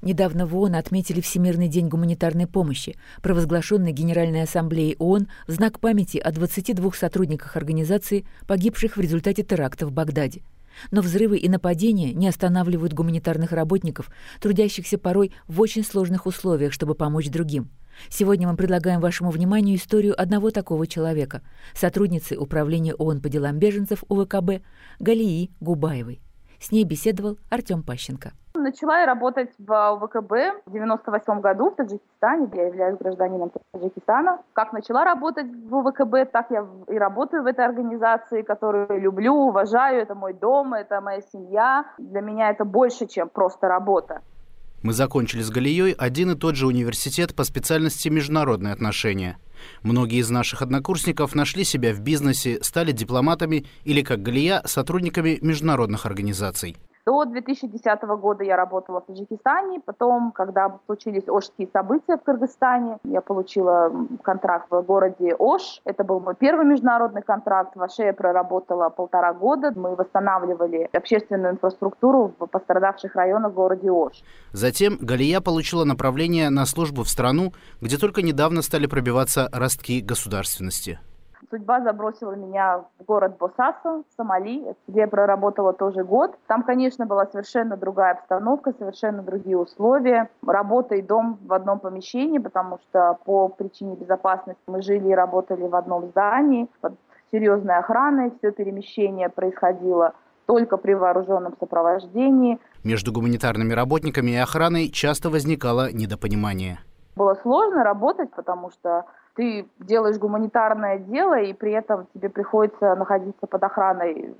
Недавно в ООН отметили Всемирный день гуманитарной помощи, провозглашенный Генеральной Ассамблеей ООН в знак памяти о 22 сотрудниках организации, погибших в результате теракта в Багдаде. Но взрывы и нападения не останавливают гуманитарных работников, трудящихся порой в очень сложных условиях, чтобы помочь другим. Сегодня мы предлагаем вашему вниманию историю одного такого человека, сотрудницы Управления ООН по делам беженцев УВКБ Галии Губаевой. С ней беседовал Артем Пащенко. Начала я работать в УВКБ в 1998 году в Таджикистане. Я являюсь гражданином Таджикистана. Как начала работать в УВКБ, так я и работаю в этой организации, которую люблю, уважаю. Это мой дом, это моя семья. Для меня это больше, чем просто работа. Мы закончили с Галией один и тот же университет по специальности международные отношения. Многие из наших однокурсников нашли себя в бизнесе, стали дипломатами или, как Галия, сотрудниками международных организаций. До 2010 года я работала в Таджикистане. Потом, когда случились ошские события в Кыргызстане, я получила контракт в городе Ош. Это был мой первый международный контракт. В Оше я проработала 1,5 года. Мы восстанавливали общественную инфраструктуру в пострадавших районах в городе Ош. Затем Галия получила направление на службу в страну, где только недавно стали пробиваться ростки государственности. Судьба забросила меня в город Босасо, в Сомали, где я проработала тоже год. Там, конечно, была совершенно другая обстановка, совершенно другие условия. Работа и дом в одном помещении, потому что по причине безопасности мы жили и работали в одном здании под серьезной охраной. Все перемещение происходило только при вооруженном сопровождении. Между гуманитарными работниками и охраной часто возникало недопонимание. Было сложно работать, потому что ты делаешь гуманитарное дело, и при этом тебе приходится находиться под охраной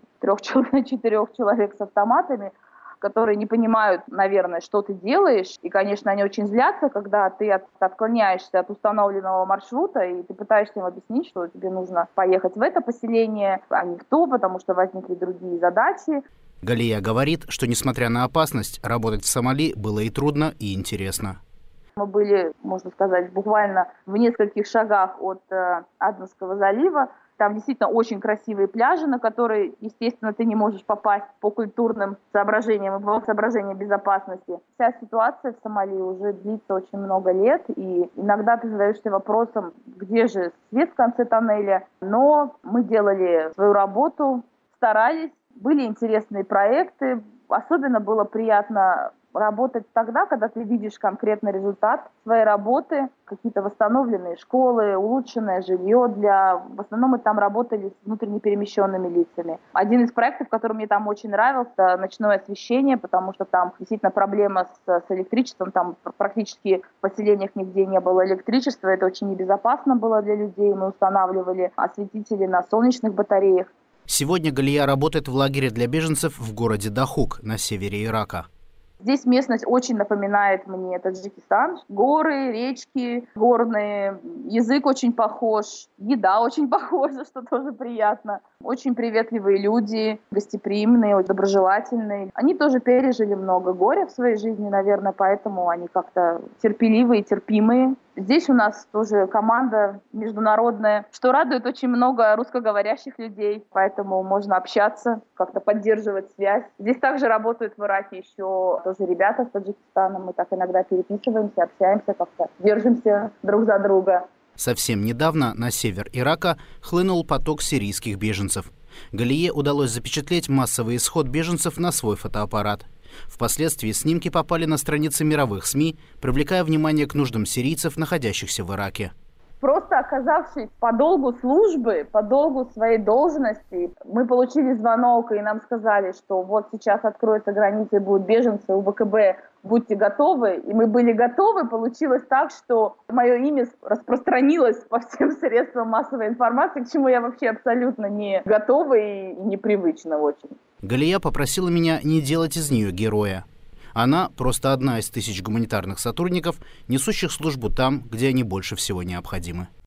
3-4 человек с автоматами, которые не понимают, наверное, что ты делаешь. И, конечно, они очень злятся, когда ты отклоняешься от установленного маршрута, и ты пытаешься им объяснить, что тебе нужно поехать в это поселение, а не в то, потому что возникли другие задачи. Галия говорит, что, несмотря на опасность, работать в Сомали было и трудно, и интересно. Мы были, можно сказать, буквально в нескольких шагах от Аденского залива. Там действительно очень красивые пляжи, на которые, естественно, ты не можешь попасть по культурным соображениям и по соображениям безопасности. Вся ситуация в Сомали уже длится очень много лет, и иногда ты задаешься вопросом, где же свет в конце тоннеля. Но мы делали свою работу, старались, были интересные проекты. Особенно было приятно работать тогда, когда ты видишь конкретный результат своей работы, какие-то восстановленные школы, улучшенное жилье в основном мы там работали с внутренне перемещенными лицами. Один из проектов, который мне там очень нравился, ночное освещение, потому что там действительно проблема с электричеством, там практически в поселениях нигде не было электричества, это очень небезопасно было для людей, мы устанавливали осветители на солнечных батареях. Сегодня Галия работает в лагере для беженцев в городе Дахук на севере Ирака. Здесь местность очень напоминает мне Таджикистан. Горы, речки горные, язык очень похож, еда очень похожа, что тоже приятно. Очень приветливые люди, гостеприимные, доброжелательные. Они тоже пережили много горя в своей жизни, наверное, поэтому они как-то терпеливые, терпимые. Здесь у нас тоже команда международная, что радует очень много русскоговорящих людей, поэтому можно общаться, как-то поддерживать связь. Здесь также работают в Ираке еще тоже ребята с Таджикистана, мы так иногда переписываемся, общаемся, как-то держимся друг за друга. Совсем недавно на север Ирака хлынул поток сирийских беженцев. Галие удалось запечатлеть массовый исход беженцев на свой фотоаппарат. Впоследствии снимки попали на страницы мировых СМИ, привлекая внимание к нуждам сирийцев, находящихся в Ираке. Просто оказавшись по долгу службы, по долгу своей должности, мы получили звонок, и нам сказали, что вот сейчас откроются границы, и будут беженцы УВКБ, будьте готовы. И мы были готовы. Получилось так, что мое имя распространилось по всем средствам массовой информации, к чему я вообще абсолютно не готова и непривычна очень. Галия попросила меня не делать из нее героя. Она просто одна из тысяч гуманитарных сотрудников, несущих службу там, где они больше всего необходимы.